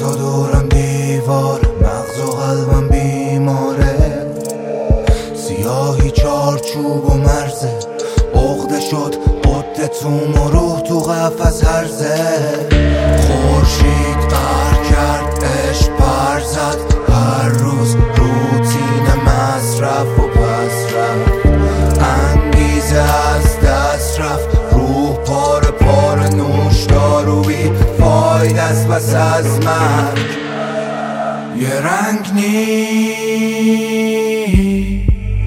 تا دورم دیوار، مغز و قلبم بیماره، سیاهی چارچوب و مرزه، عقده شد قدتون و روح تو قفس هرزه. خورشید قهر کرد، عشق پر زد، هر روز روتین مصرف و پس رفت، انگیزه از دست رفت، روح پاره پاره، نوش دارو بی فایده است بس از من یه رنگ نیست.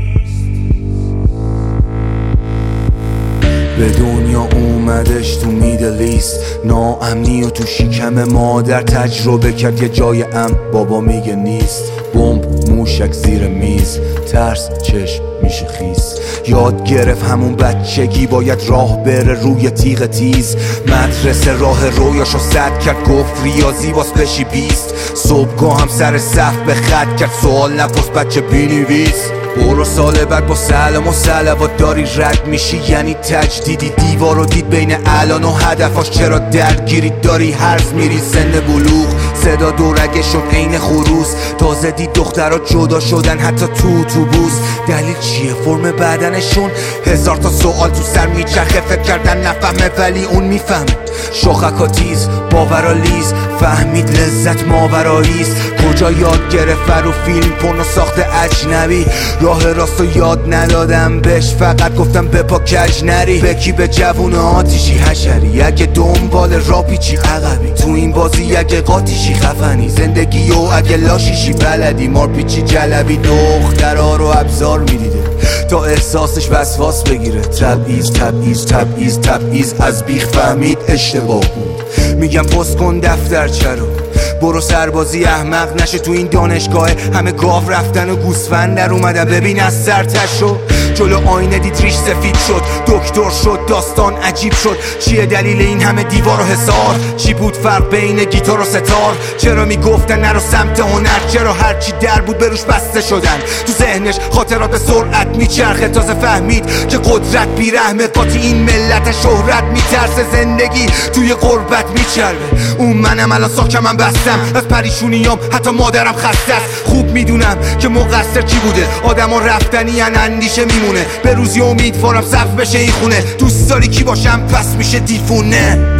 به دنیا اومدش تو میدلیست، ناامنی و تو شکم مادر تجربه کرد یه جای امن، بابا میگه نیست. بمب موشک زیر میز، ترس چشم میشه خیس، یاد گرفت همون بچگی باید راه بره روی تیغ تیز. مدرسه راه رویاشو سد کرد، گفت ریاضی باز بشی 20. صبحگاه هم سر صف به خط کرد، سوال نپرس بچه بینویس. برو سال بعد با سلام و صلوات داری رد میشی، یعنی تجدیدی. دیوارو دید بین الان و هدفاش، چرا درگیری داری هرز میری سن بلوغ. صدا دورگشون عین خروس، تازه دید دخترها جدا شدن حتی تو اتوبوس. دلیل چیه؟ فرم بدنشون؟ هزار تا سوال تو سر میچرخه، فکر کردن نفهمه ولی اون میفهمه. شاخکا تیز، باورا لیز، فهمید لذت ماوراییست. کجا یاد گرفت رو فیلم پورنو ساخته اجنبی، راه راستو یاد ندادم بهش، فقط گفتم بپا کج نری. بکی به جوون آتیشی حشری، اگه دنبال را پیچی عقبی، تو این بازی اگه قاتیشی خفنی، زندگی و اگه لاشیشی بلدی، مار پیچی جلبی. دخترها رو ابزار میدیده تا احساسش وسواس بگیره. تبعیض تبعیض تبعیض تبعیض، از بیخ فهمید اشتباه بود. میگم پست کن دفترچه رو، برو سربازی احمق نشه تو این دانشگاه. همه گاو رفتن و گوسفند در اومدن، ببین از سرتشو. جلو آینه دید ریش سفید شد، دکتر شد، داستان عجیب شد. چیه دلیل این همه دیوار و حصار؟ چی بود فرق بین گیتار و ستار؟ چرا میگفتن نرو سمت هنر؟ چرا هرچی در بود بروش بسته شدن؟ تو ذهنش خاطرات به سرعت میچرخه، تازه فهمید که قدرت بیرحمه. قاطی این ملت شهرت میترسه، زندگی توی غربت میچربه. اون منم الان ساکمم بستم از پریشونیام، حتی مادرم خسته است. خوب میدونم که مقصر کی بوده، آدما رفتنی ان اندیشه میمونه. به روزی امیدوارم صف بشه این خونه، دوست داری کی باشم پس میشه دیفونه.